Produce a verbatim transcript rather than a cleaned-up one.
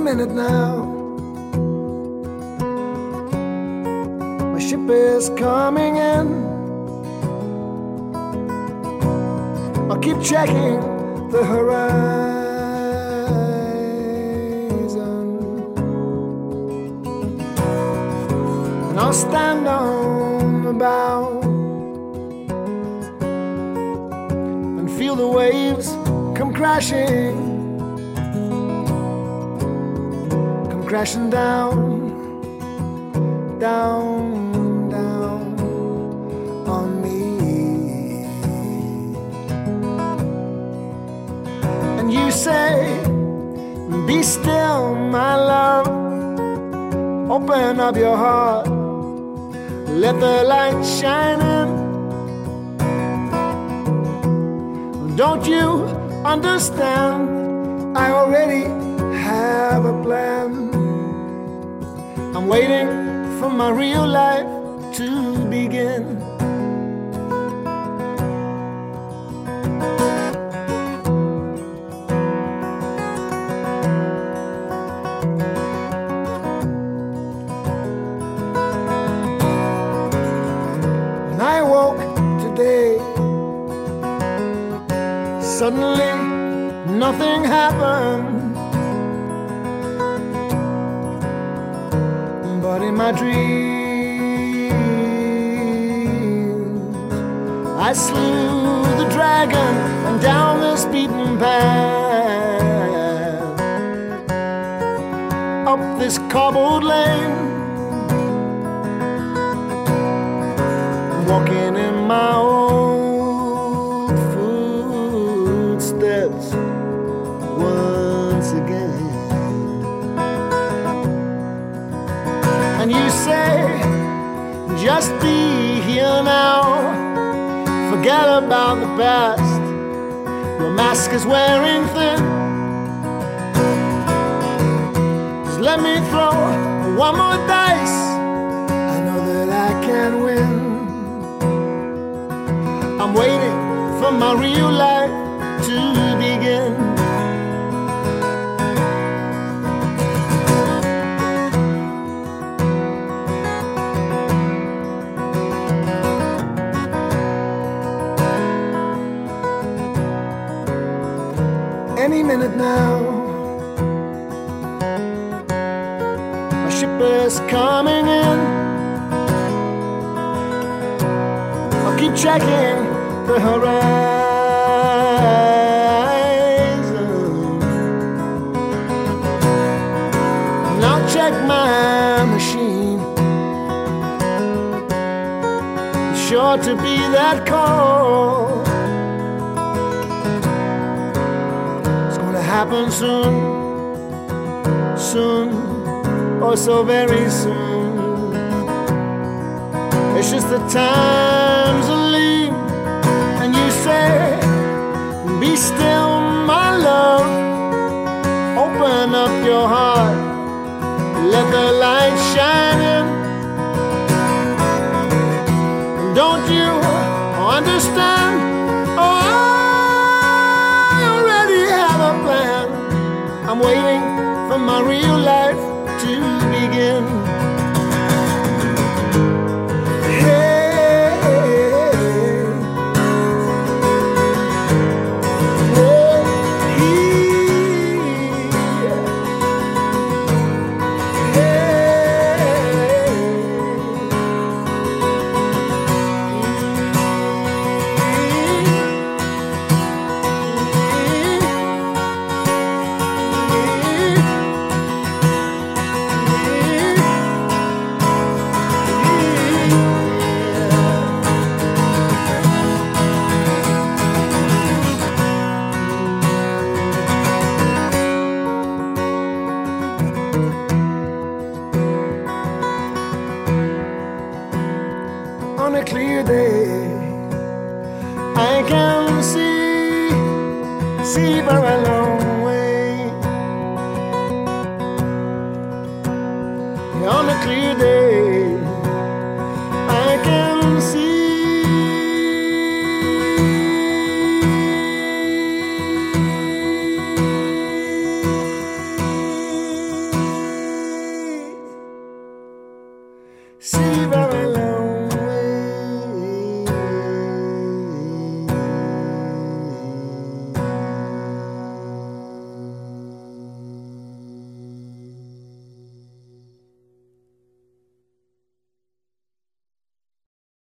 minute now. My ship is coming in. I'll keep checking the horizon, and I'll stand on the bow and feel the waves come crashing, come crashing down, down, down on me. And you say, be still, my love. Open up your heart, let the light shine in. Don't you understand? I already have a plan. I'm waiting for my real life to begin. When I woke today, suddenly nothing happened, but in my dreams I slew the dragon, and down this beaten path, up this cobbled lane, walking in my old footsteps once again. And you say, just be here now, forget about the past, your mask is wearing thin. Just let me throw one more dice, I know that I can win. I'm waiting for my real life to begin. Any minute now, my ship is coming in. I'll keep checking the horizon, and I'll check my machine. It's sure to be that call. Happen soon, soon, oh so very soon. It's just the times are lean. And you say, be still, my love. Open up your heart, let the light shine in. Don't you understand? Oh, I'm waiting for my real life to begin. Hey, oh, he, on a clear day, I can see, see for a long way. On a clear day,